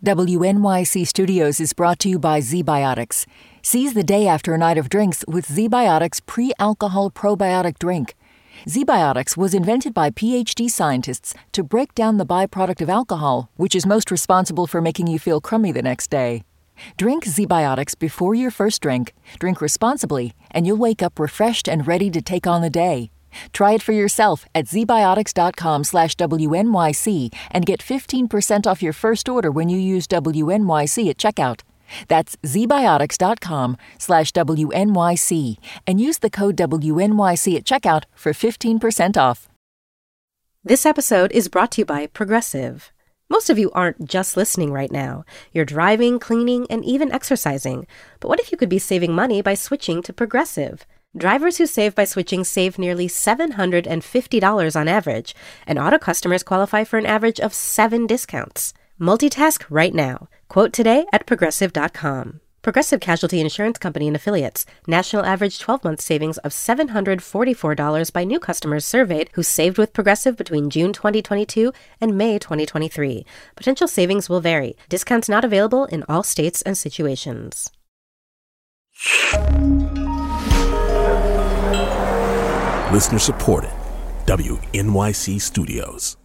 WNYC Studios is brought to you by ZBiotics. Seize the day after a night of drinks with ZBiotics pre-alcohol probiotic drink. ZBiotics was invented by PhD scientists to break down the byproduct of alcohol, which is most responsible for making you feel crummy the next day. Drink ZBiotics before your first drink, drink responsibly, and you'll wake up refreshed and ready to take on the day. Try it for yourself at zbiotics.com/WNYC and get 15% off your first order when you use WNYC at checkout. That's zbiotics.com/WNYC and use the code WNYC at checkout for 15% off. This episode is brought to you by Progressive. Most of you aren't just listening right now. You're driving, cleaning, and even exercising. But what if you could be saving money by switching to Progressive? Drivers who save by switching save nearly $750 on average, and auto customers qualify for an average of 7 discounts. Multitask right now. Quote today at Progressive.com. Progressive Casualty Insurance Company and Affiliates. National average 12-month savings of $744 by new customers surveyed who saved with Progressive between June 2022 and May 2023. Potential savings will vary. Discounts not available in all states and situations. Listener supported. WNYC Studios.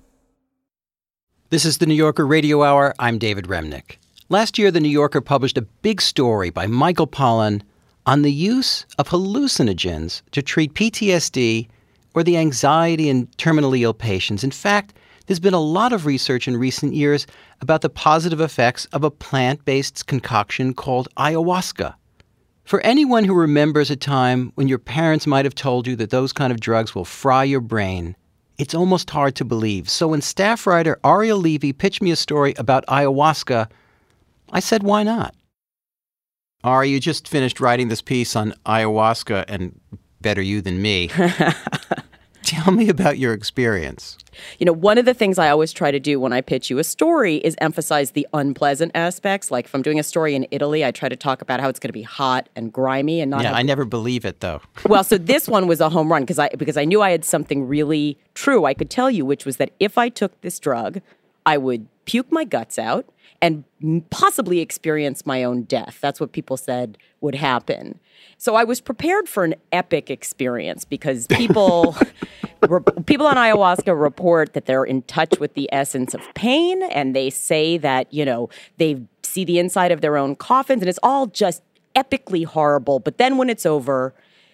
This is the New Yorker Radio Hour. I'm David Remnick. Last year, the New Yorker published a big story by Michael Pollan on the use of hallucinogens to treat PTSD or the anxiety in terminally ill patients. In fact, there's been a lot of research in recent years about the positive effects of a plant-based concoction called ayahuasca. For anyone who remembers a time when your parents might have told you that those kind of drugs will fry your brain, it's almost hard to believe. So when staff writer Ariel Levy pitched me a story about ayahuasca, I said, why not? Ari, you just finished writing this piece on ayahuasca, and better you than me. Tell me about your experience. You know, one of the things I always try to do when I pitch you a story is emphasize the unpleasant aspects. Like if I'm doing a story in Italy, I try to talk about how it's going to be hot and grimy and not. Yeah, I never believe it, though. Well, so this one was a home run because I knew I had something really true I could tell you, which was that if I took this drug, I would puke my guts out and possibly experience my own death. That's what people said would happen. So I was prepared for an epic experience because people on ayahuasca report that they're in touch with the essence of pain, and they say that, you know, they see the inside of their own coffins, and it's all just epically horrible. But then when it's over,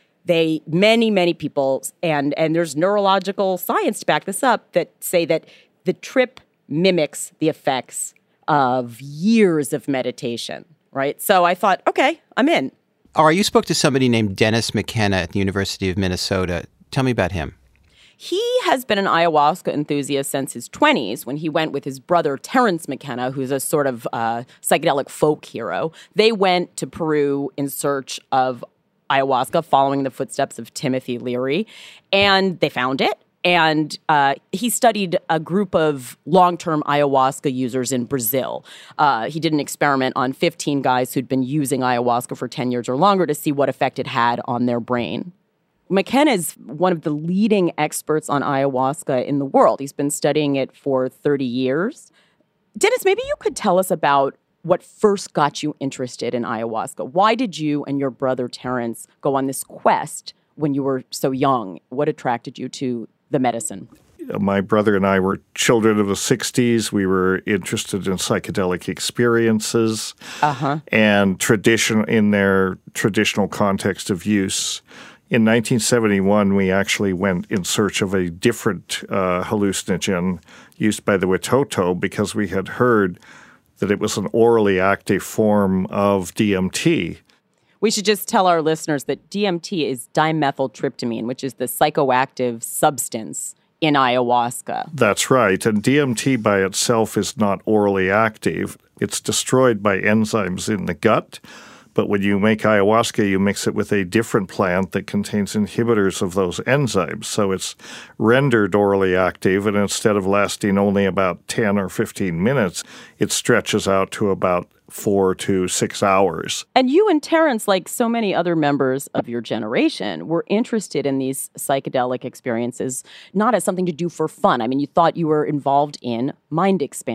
many people, and there's neurological science to back this up, that say that the trip mimics the effects of years of meditation, right? So I thought, okay, I'm in. Ari, you spoke to somebody named Dennis McKenna at the University of Minnesota. Tell me about him. He has been an ayahuasca enthusiast since his 20s when he went with his brother Terence McKenna, who's a sort of psychedelic folk hero. They went to Peru in search of ayahuasca, following the footsteps of Timothy Leary, and they found it. And he studied a group of long-term ayahuasca users in Brazil. He did an experiment on 15 guys who'd been using ayahuasca for 10 years or longer to see what effect it had on their brain. McKenna is one of the leading experts on ayahuasca in the world. He's been studying it for 30 years. Dennis, maybe you could tell us about what first got you interested in ayahuasca. Why did you and your brother Terence go on this quest when you were so young? What attracted you to the medicine? My brother and I were children of the 60s. We were interested in psychedelic experiences and in their traditional context of use. In 1971, we actually went in search of a different hallucinogen used by the Watoto because we had heard that it was an orally active form of DMT. We should just tell our listeners that DMT is dimethyltryptamine, which is the psychoactive substance in ayahuasca. That's right. And DMT by itself is not orally active. It's destroyed by enzymes in the gut. But when you make ayahuasca, you mix it with a different plant that contains inhibitors of those enzymes. So it's rendered orally active, and instead of lasting only about 10 or 15 minutes, it stretches out to about 4 to 6 hours. And you and Terence, like so many other members of your generation, were interested in these psychedelic experiences, not as something to do for fun. I mean, you thought you were involved in mind expansion.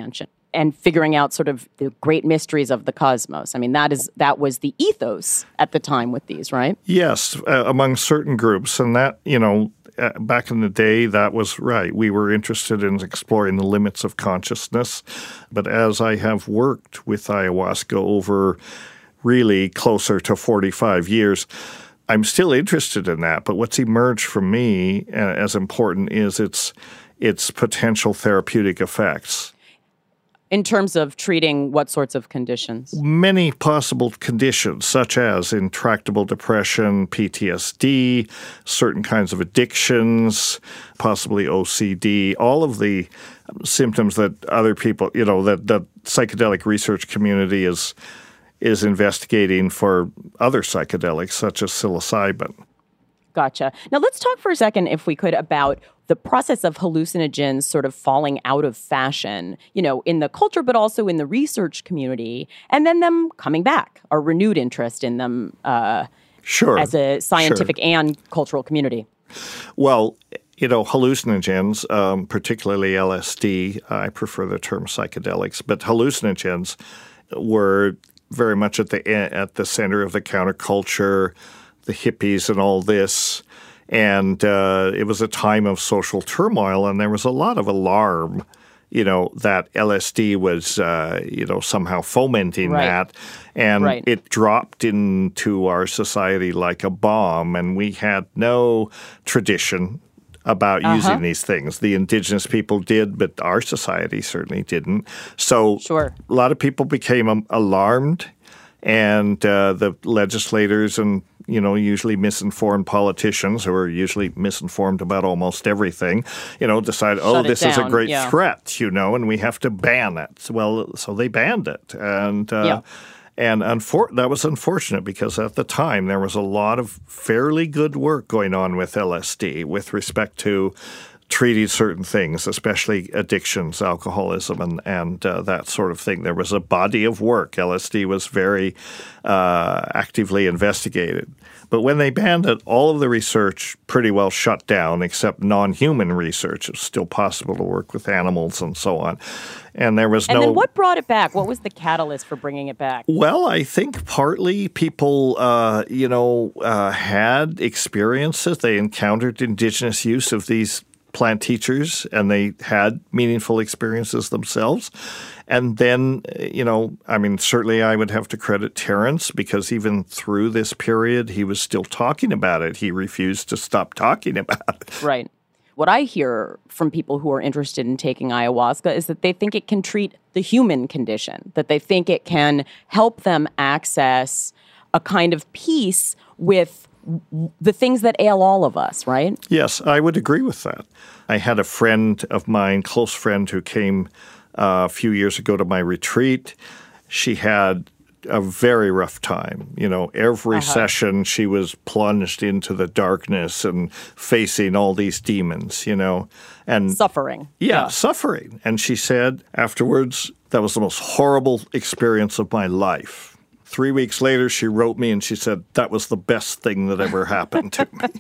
and figuring out sort of the great mysteries of the cosmos. I mean, that was the ethos at the time with these, right? Yes, among certain groups. And that, back in the day, that was right. We were interested in exploring the limits of consciousness. But as I have worked with ayahuasca over really closer to 45 years, I'm still interested in that. But what's emerged for me as important is its potential therapeutic effects. In terms of treating what sorts of conditions? Many possible conditions, such as intractable depression, PTSD, certain kinds of addictions, possibly OCD, all of the symptoms that other people, that the psychedelic research community is investigating for other psychedelics, such as psilocybin. Gotcha. Now let's talk for a second, if we could, about the process of hallucinogens sort of falling out of fashion, in the culture, but also in the research community, and then them coming back, a renewed interest in them as a scientific and cultural community. Well, hallucinogens, particularly LSD, I prefer the term psychedelics, but hallucinogens were very much at the center of the counterculture, the hippies and all this. And it was a time of social turmoil, and there was a lot of alarm, that LSD was, somehow fomenting that. And it dropped into our society like a bomb, and we had no tradition about using these things. The indigenous people did, but our society certainly didn't. So a lot of people became alarmed, and the legislators and usually misinformed politicians who are usually misinformed about almost everything, decide, this is a great threat, and we have to ban it. Well, so they banned it. And that was unfortunate because at the time there was a lot of fairly good work going on with LSD with respect to treating certain things, especially addictions, alcoholism, and that sort of thing. There was a body of work. LSD was very actively investigated. But when they banned it, all of the research pretty well shut down, except non-human research. It's still possible to work with animals and so on. And there was And then what brought it back? What was the catalyst for bringing it back? Well, I think partly people, had experiences. They encountered indigenous use of these plant teachers, and they had meaningful experiences themselves. And then, certainly I would have to credit Terence because even through this period, he was still talking about it. He refused to stop talking about it. Right. What I hear from people who are interested in taking ayahuasca is that they think it can treat the human condition, that they think it can help them access a kind of peace with the things that ail all of us, right? Yes, I would agree with that. I had a friend of mine, close friend, who came a few years ago to my retreat. She had a very rough time. Every session she was plunged into the darkness and facing all these demons, and suffering. Yeah, suffering. And she said afterwards, that was the most horrible experience of my life. 3 weeks later, she wrote me and she said, that was the best thing that ever happened to me.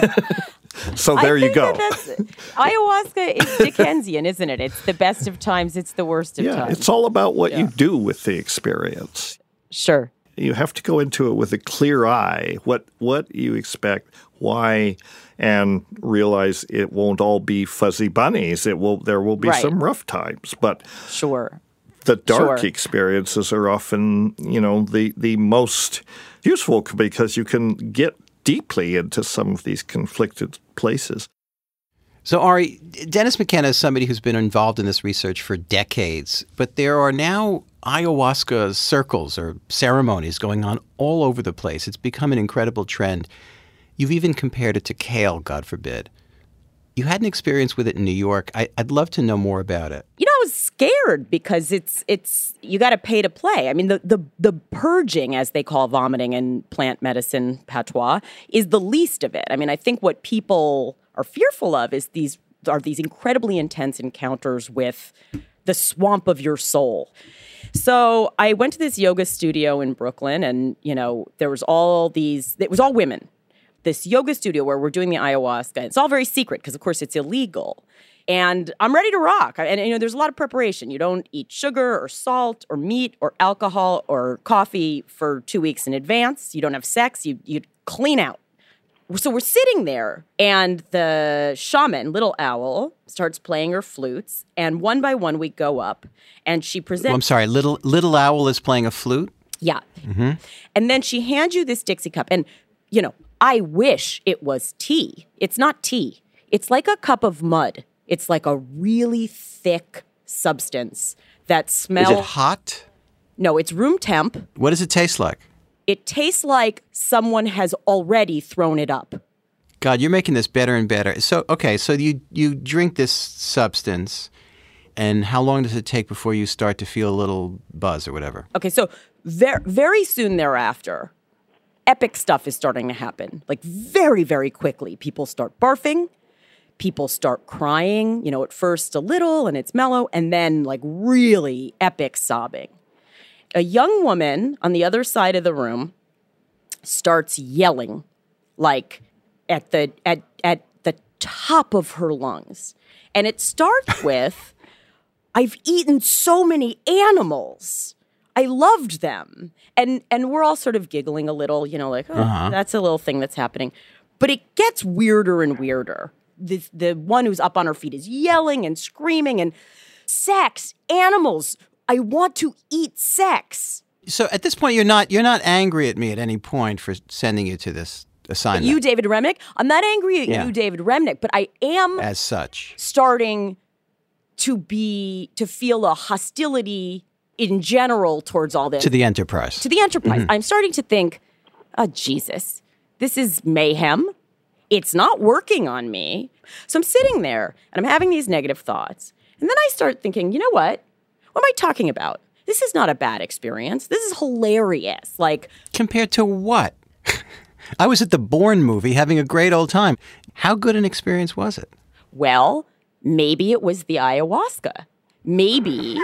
So there you go. Ayahuasca is Dickensian, isn't it? It's the best of times, it's the worst of times. Yeah, it's all about what you do with the experience. Sure. You have to go into it with a clear eye, what you expect, why, and realize it won't all be fuzzy bunnies. There will be some rough times, but the dark experiences are often, the most useful because you can get deeply into some of these conflicted places. So, Ari, Dennis McKenna is somebody who's been involved in this research for decades, but there are now ayahuasca circles or ceremonies going on all over the place. It's become an incredible trend. You've even compared it to kale, God forbid. You had an experience with it in New York. I'd love to know more about it. I was scared because it's you got to pay to play. I mean, the purging, as they call vomiting in plant medicine patois, is the least of it. I mean, I think what people are fearful of is these incredibly intense encounters with the swamp of your soul. So I went to this yoga studio in Brooklyn, and there was it was all women. This yoga studio where we're doing the ayahuasca. It's all very secret because, of course, it's illegal. And I'm ready to rock. And there's a lot of preparation. You don't eat sugar or salt or meat or alcohol or coffee for 2 weeks in advance. You don't have sex. You clean out. So we're sitting there, and the shaman, Little Owl, starts playing her flutes, and one by one we go up, and she presents... I'm sorry, Little Owl is playing a flute? Yeah. Mm-hmm. And then she hands you this Dixie cup, and, I wish it was tea. It's not tea. It's like a cup of mud. It's like a really thick substance that smells... Is it hot? No, it's room temp. What does it taste like? It tastes like someone has already thrown it up. God, you're making this better and better. So you drink this substance, and how long does it take before you start to feel a little buzz or whatever? Okay, so very soon thereafter, epic stuff is starting to happen. Like very, very quickly. People start barfing. People start crying, at first a little, and it's mellow, and then like really epic sobbing. A young woman on the other side of the room starts yelling, like at the top of her lungs. And it starts with, "I've eaten so many animals. I loved them." And we're all sort of giggling a little, that's a little thing that's happening. But it gets weirder and weirder. The one who's up on her feet is yelling and screaming and sex, animals. I want to eat sex. So at this point, you're not angry at me at any point for sending you to this assignment. You, David Remnick, I'm not angry at you, David Remnick, but I am as such starting to feel a hostility in general towards all this. To the Enterprise. Mm-hmm. I'm starting to think, oh, Jesus, this is mayhem. It's not working on me. So I'm sitting there and I'm having these negative thoughts. And then I start thinking, you know what? What am I talking about? This is not a bad experience. This is hilarious. Like, compared to what? I was at the Bourne movie having a great old time. How good an experience was it? Well, maybe it was the ayahuasca. Maybe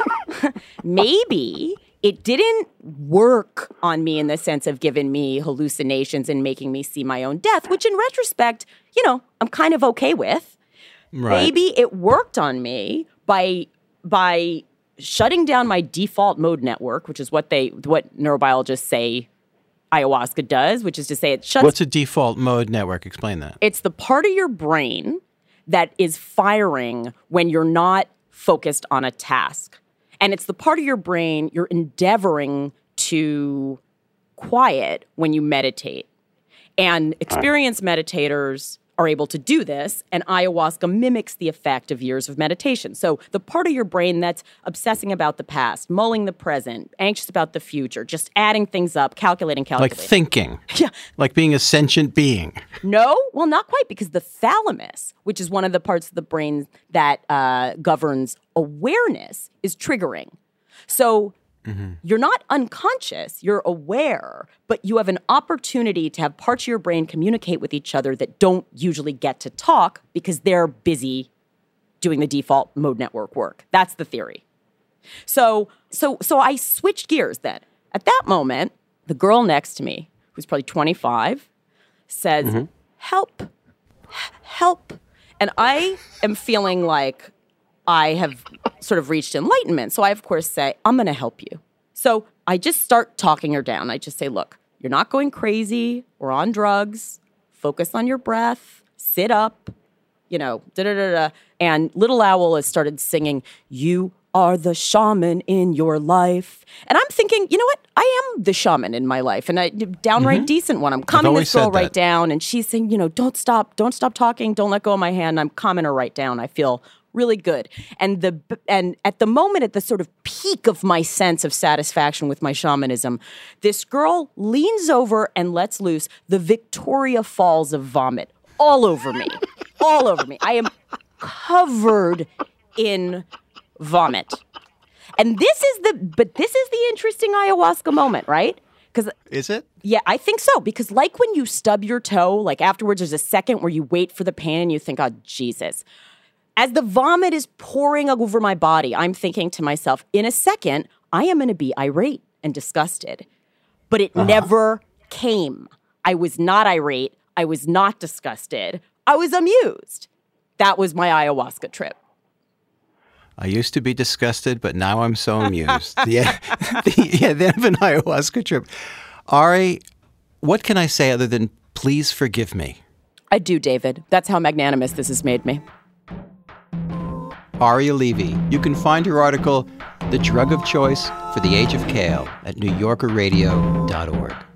it didn't work on me in the sense of giving me hallucinations and making me see my own death, which in retrospect, I'm kind of okay with. Right. Maybe it worked on me by shutting down my default mode network, which is what neurobiologists say ayahuasca does, which is to say it shuts... What's a default mode network? Explain that. It's the part of your brain that is firing when you're not focused on a task. And it's the part of your brain you're endeavoring to quiet when you meditate. And experienced meditators are able to do this, and ayahuasca mimics the effect of years of meditation. So the part of your brain that's obsessing about the past, mulling the present, anxious about the future, just adding things up, calculating. Like thinking. Yeah. Like being a sentient being. No, well, not quite, because the thalamus, which is one of the parts of the brain that governs awareness, is triggering. So you're not unconscious, you're aware, but you have an opportunity to have parts of your brain communicate with each other that don't usually get to talk because they're busy doing the default mode network work. That's the theory. So I switched gears then. At that moment, the girl next to me, who's probably 25, says, help. And I am feeling like I have sort of reached enlightenment. So I, of course, say, I'm going to help you. So I just start talking her down. I just say, look, you're not going crazy. We're on drugs. Focus on your breath. Sit up. Da-da-da-da. And Little Owl has started singing, "You are the shaman in your life." And I'm thinking, you know what? I am the shaman in my life, and a downright decent one. I'm calming this girl right down, and she's saying, don't stop talking, don't let go of my hand. I'm calming her right down. I feel really good. And at the moment, at the sort of peak of my sense of satisfaction with my shamanism, this girl leans over and lets loose the Victoria Falls of vomit all over me. All over me. I am covered in vomit. And this is the interesting ayahuasca moment, right? Is it? Yeah, I think so. Because like when you stub your toe, like afterwards there's a second where you wait for the pain and you think, oh, Jesus. As the vomit is pouring over my body, I'm thinking to myself, in a second, I am going to be irate and disgusted. But it never came. I was not irate. I was not disgusted. I was amused. That was my ayahuasca trip. I used to be disgusted, but now I'm so amused. The end of an ayahuasca trip. Ari, what can I say other than please forgive me? I do, David. That's how magnanimous this has made me. Aria Levy. You can find her article, The Drug of Choice for the Age of Kale, at NewYorkerRadio.org.